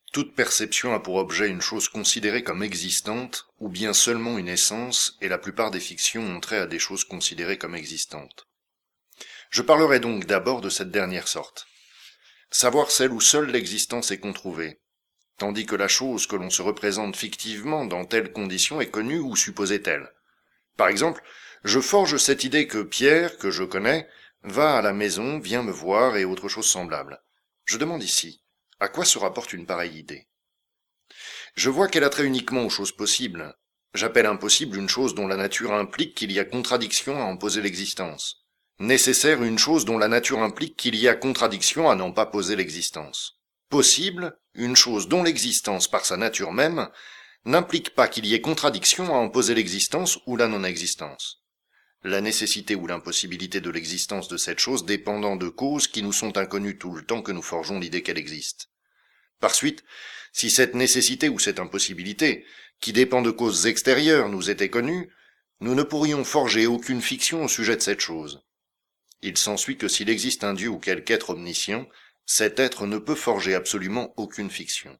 Toute perception a pour objet une chose considérée comme existante, ou bien seulement une essence, et la plupart des fictions ont trait à des choses considérées comme existantes. Je parlerai donc d'abord de cette dernière sorte. Savoir celle où seule l'existence est controuvée, tandis que la chose que l'on se représente fictivement dans telle condition est connue ou supposée telle. Par exemple, je forge cette idée que Pierre, que je connais, va à la maison, vient me voir et autre chose semblable. Je demande ici, à quoi se rapporte une pareille idée? Je vois qu'elle a trait uniquement aux choses possibles. J'appelle impossible une chose dont la nature implique qu'il y a contradiction à en poser l'existence. Nécessaire une chose dont la nature implique qu'il y a contradiction à n'en pas poser l'existence. Possible une chose dont l'existence par sa nature même n'implique pas qu'il y ait contradiction à en poser l'existence ou la non-existence. La nécessité ou l'impossibilité de l'existence de cette chose dépendant de causes qui nous sont inconnues tout le temps que nous forgeons l'idée qu'elle existe. Par suite, si cette nécessité ou cette impossibilité, qui dépend de causes extérieures, nous était connue, nous ne pourrions forger aucune fiction au sujet de cette chose. Il s'ensuit que s'il existe un Dieu ou quelque être omniscient, cet être ne peut forger absolument aucune fiction.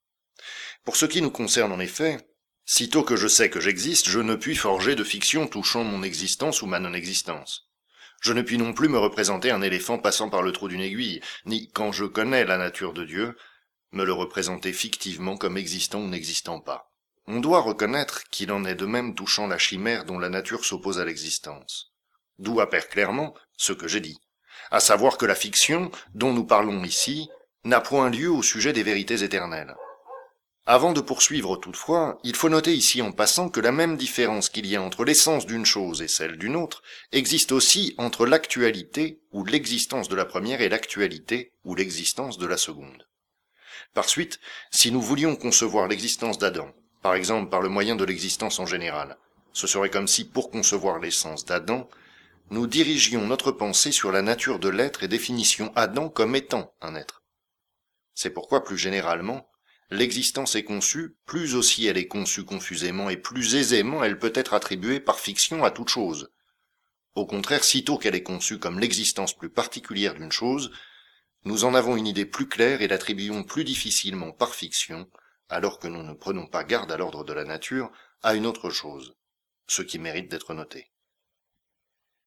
Pour ce qui nous concerne en effet, sitôt que je sais que j'existe, je ne puis forger de fiction touchant mon existence ou ma non-existence. Je ne puis non plus me représenter un éléphant passant par le trou d'une aiguille, ni, quand je connais la nature de Dieu, me le représenter fictivement comme existant ou n'existant pas. On doit reconnaître qu'il en est de même touchant la chimère dont la nature s'oppose à l'existence. D'où apparaît clairement ce que j'ai dit, à savoir que la fiction, dont nous parlons ici, n'a point lieu au sujet des vérités éternelles. Avant de poursuivre toutefois, il faut noter ici en passant que la même différence qu'il y a entre l'essence d'une chose et celle d'une autre existe aussi entre l'actualité ou l'existence de la première et l'actualité ou l'existence de la seconde. Par suite, si nous voulions concevoir l'existence d'Adam, par exemple par le moyen de l'existence en général, ce serait comme si, pour concevoir l'essence d'Adam, nous dirigions notre pensée sur la nature de l'être et définissions Adam comme étant un être. C'est pourquoi, plus généralement, l'existence est conçue, plus aussi elle est conçue confusément et plus aisément elle peut être attribuée par fiction à toute chose. Au contraire, sitôt qu'elle est conçue comme l'existence plus particulière d'une chose, nous en avons une idée plus claire et l'attribuons plus difficilement par fiction, alors que nous ne prenons pas garde à l'ordre de la nature, à une autre chose, ce qui mérite d'être noté.